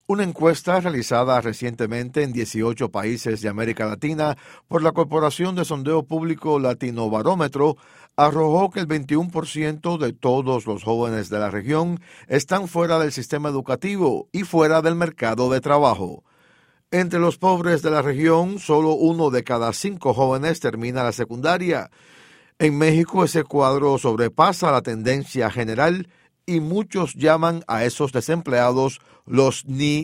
Una encuesta realizada recientemente en 18 países de América Latina por la Corporación de Sondeo Público Latinobarómetro arrojó que el 21% de todos los jóvenes de la región están fuera del sistema educativo y fuera del mercado de trabajo. Entre los pobres de la región, solo 1 de cada 5 jóvenes termina la secundaria. En México ese cuadro sobrepasa la tendencia general y muchos llaman a esos desempleados los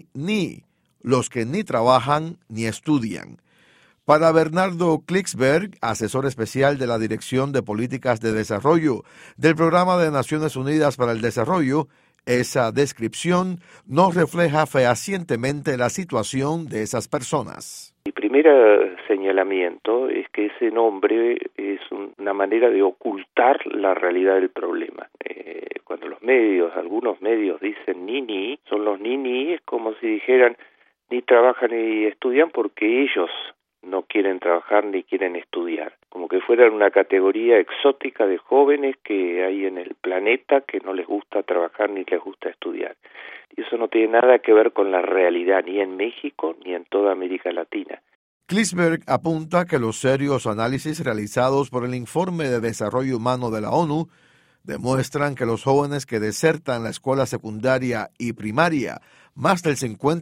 ni, los que ni trabajan ni estudian. Para Bernardo Klicksberg, asesor especial de la Dirección de Políticas de Desarrollo del Programa de Naciones Unidas para el Desarrollo, esa descripción no refleja fehacientemente la situación de esas personas. Mi primer señalamiento es que ese nombre es una manera de ocultar la realidad del problema. Cuando algunos medios dicen ni, son los ni, es como si dijeran ni trabajan ni estudian porque ellos no quieren trabajar ni quieren estudiar, como que fueran una categoría exótica de jóvenes que hay en el planeta que no les gusta trabajar ni les gusta estudiar. Y eso no tiene nada que ver con la realidad, ni en México ni en toda América Latina. Klicksberg apunta que los serios análisis realizados por el Informe de Desarrollo Humano de la ONU demuestran que los jóvenes que desertan la escuela secundaria y primaria, más del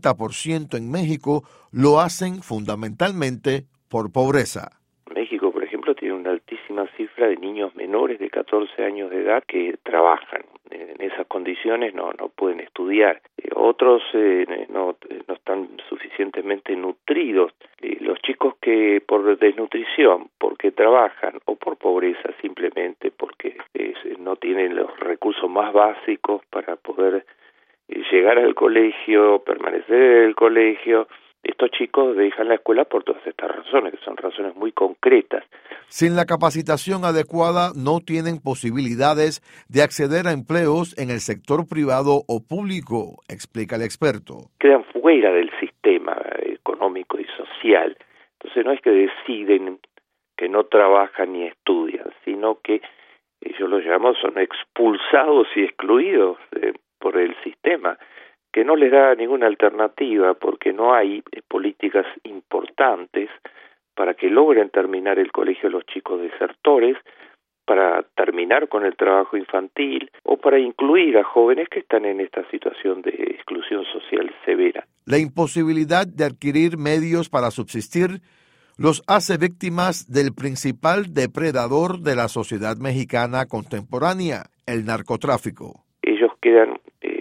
50% en México, lo hacen fundamentalmente por pobreza. México, por ejemplo, tiene una altísima cifra de niños menores de 14 años de edad que trabajan. En esas condiciones no pueden estudiar. Otros no están suficientemente nutridos. Los chicos que por desnutrición, porque trabajan, o por pobreza simplemente, porque no tienen los recursos más básicos para poder llegar al colegio, permanecer en el colegio, estos chicos dejan la escuela por todas estas razones, que son razones muy concretas. Sin la capacitación adecuada no tienen posibilidades de acceder a empleos en el sector privado o público, explica el experto. Quedan fuera del sistema económico y social. Entonces no es que deciden que no trabajan ni estudian, sino que yo los llamo, son expulsados y excluidos por el sistema, que no les da ninguna alternativa porque no hay políticas importantes para que logren terminar el colegio los chicos desertores, para terminar con el trabajo infantil o para incluir a jóvenes que están en esta situación de exclusión social severa. La imposibilidad de adquirir medios para subsistir los hace víctimas del principal depredador de la sociedad mexicana contemporánea, el narcotráfico. Ellos quedan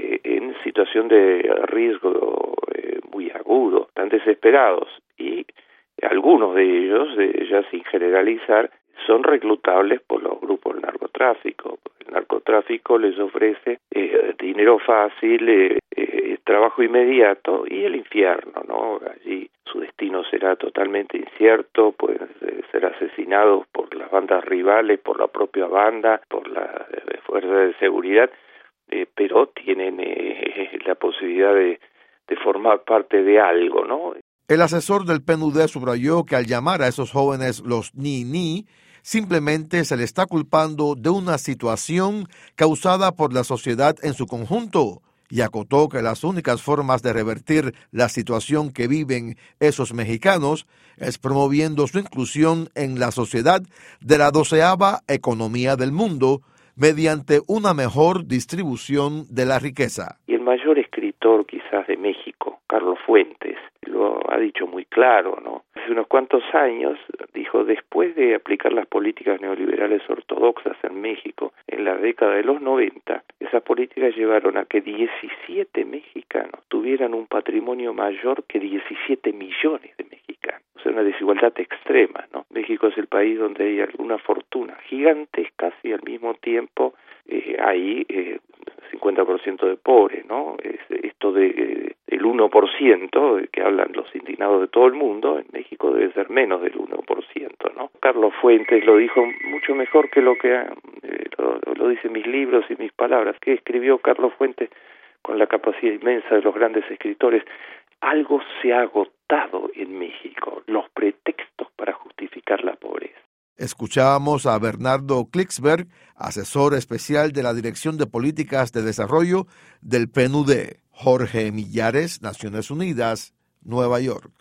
en situación de riesgo muy agudo, están desesperados y algunos de ellos, ya sin generalizar, son reclutables por los grupos del narcotráfico. El narcotráfico les ofrece dinero fácil, trabajo inmediato y el infierno, ¿no? Allí su destino será totalmente incierto, pueden ser asesinados por las bandas rivales, por la propia banda, por la fuerza de seguridad, pero tienen la posibilidad de formar parte de algo, ¿no? El asesor del PNUD subrayó que al llamar a esos jóvenes los ni, simplemente se le está culpando de una situación causada por la sociedad en su conjunto, y acotó que las únicas formas de revertir la situación que viven esos mexicanos es promoviendo su inclusión en la sociedad de la 12ª economía del mundo mediante una mejor distribución de la riqueza. Y el mayor escritor quizás de México, Carlos Fuentes, lo ha dicho muy claro, ¿no? Hace unos cuantos años dijo, después de aplicar las políticas neoliberales ortodoxas en México en la década de los 90, esas políticas llevaron a que 17 mexicanos tuvieran un patrimonio mayor que 17 millones de mexicanos. O sea, una desigualdad extrema, ¿no? México es el país donde hay una fortuna gigantesca y al mismo tiempo hay 50% de pobres, ¿no? Esto del 1% que hablan los indignados de todo el mundo, en México debe ser menos del 1%, ¿no? Carlos Fuentes lo dijo mucho mejor que lo que lo dicen mis libros y mis palabras, que escribió Carlos Fuentes con la capacidad inmensa de los grandes escritores. Algo se ha agotado en México, los pretextos para justificar la pobreza. Escuchábamos a Bernardo Klicksberg, asesor especial de la Dirección de Políticas de Desarrollo del PNUD. Jorge Millares, Naciones Unidas, Nueva York.